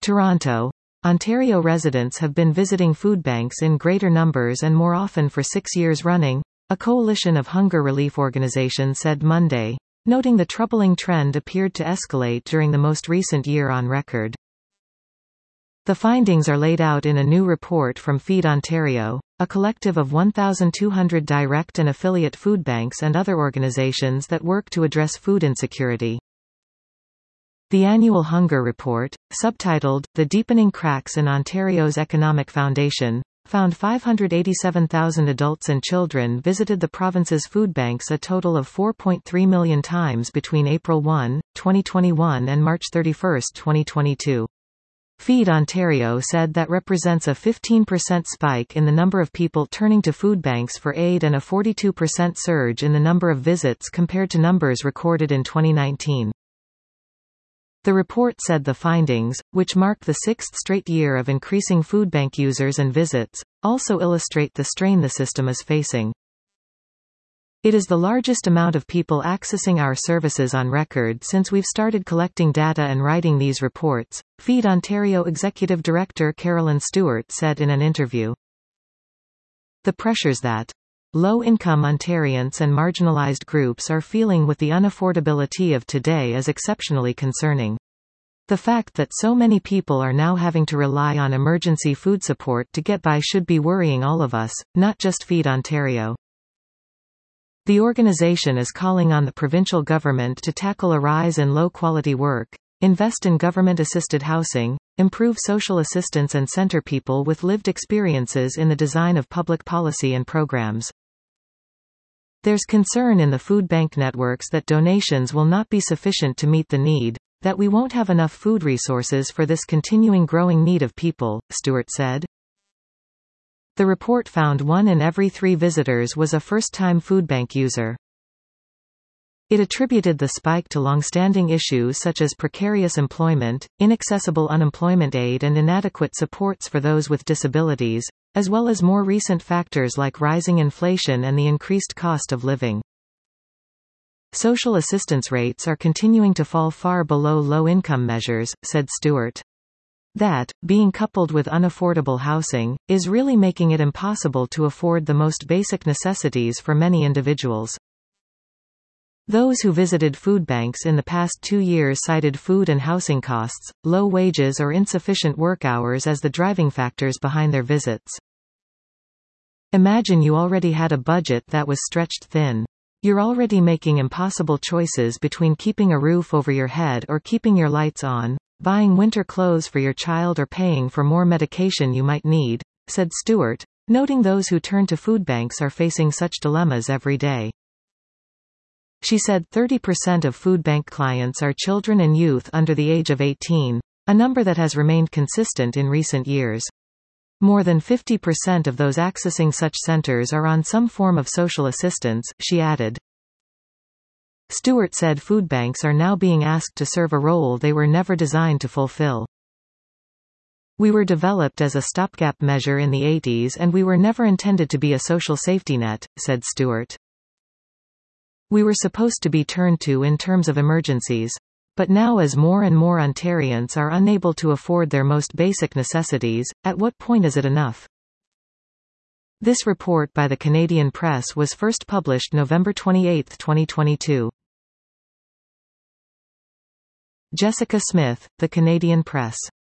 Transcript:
Toronto, Ontario residents have been visiting food banks in greater numbers and more often for 6 years running, a coalition of hunger relief organizations said Monday, noting the troubling trend appeared to escalate during the most recent year on record. The findings are laid out in a new report from Feed Ontario, a collective of 1,200 direct and affiliate food banks and other organizations that work to address food insecurity. The annual hunger report, subtitled, The Deepening Cracks in Ontario's Economic Foundation, found 587,000 adults and children visited the province's food banks a total of 4.3 million times between April 1, 2021 and March 31, 2022. Feed Ontario said that represents a 15% spike in the number of people turning to food banks for aid and a 42% surge in the number of visits compared to numbers recorded in 2019. The report said the findings, which mark the sixth straight year of increasing food bank users and visits, also illustrate the strain the system is facing. It is the largest amount of people accessing our services on record since we've started collecting data and writing these reports, Feed Ontario Executive Director Carolyn Stewart said in an interview. The pressures that low-income Ontarians and marginalized groups are feeling with the unaffordability of today is exceptionally concerning. The fact that so many people are now having to rely on emergency food support to get by should be worrying all of us, not just Feed Ontario. The organization is calling on the provincial government to tackle a rise in low-quality work, invest in government-assisted housing, improve social assistance and center people with lived experiences in the design of public policy and programs. There's concern in the food bank networks that donations will not be sufficient to meet the need, that we won't have enough food resources for this continuing growing need of people, Stewart said. The report found 1 in every 3 visitors was a first-time food bank user. It attributed the spike to long-standing issues such as precarious employment, inaccessible unemployment aid and inadequate supports for those with disabilities, as well as more recent factors like rising inflation and the increased cost of living. Social assistance rates are continuing to fall far below low-income measures, said Stewart. That, being coupled with unaffordable housing, is really making it impossible to afford the most basic necessities for many individuals. Those who visited food banks in the past 2 years cited food and housing costs, low wages or insufficient work hours as the driving factors behind their visits. Imagine you already had a budget that was stretched thin. You're already making impossible choices between keeping a roof over your head or keeping your lights on, buying winter clothes for your child or paying for more medication you might need, said Stewart, noting those who turn to food banks are facing such dilemmas every day. She said 30% of food bank clients are children and youth under the age of 18, a number that has remained consistent in recent years. More than 50% of those accessing such centers are on some form of social assistance, she added. Stewart said food banks are now being asked to serve a role they were never designed to fulfill. We were developed as a stopgap measure in the 80s and we were never intended to be a social safety net, said Stewart. We were supposed to be turned to in terms of emergencies. But now as more and more Ontarians are unable to afford their most basic necessities, at what point is it enough? This report by the Canadian Press was first published November 28, 2022. Jessica Smith, The Canadian Press.